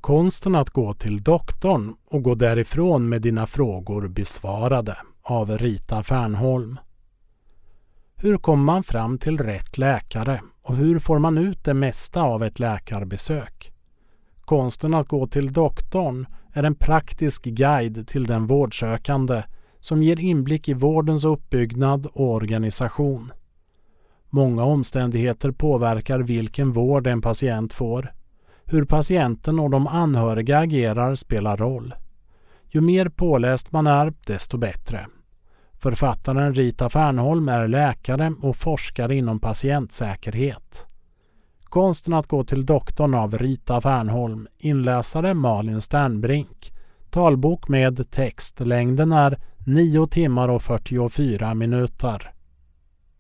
Konsten att gå till doktorn och gå därifrån med dina frågor besvarade av Rita Fernholm. Hur kommer man fram till rätt läkare och hur får man ut det mesta av ett läkarbesök? Konsten att gå till doktorn är en praktisk guide till den vårdsökande som ger inblick i vårdens uppbyggnad och organisation. Många omständigheter påverkar vilken vård en patient får. Hur patienten och de anhöriga agerar spelar roll. Ju mer påläst man är, desto bättre. Författaren Rita Fernholm är läkare och forskare inom patientsäkerhet. Konsten att gå till doktorn av Rita Fernholm, inläsare Malin Sternbrink. Talbok med text, längden är 9 timmar och 44 minuter.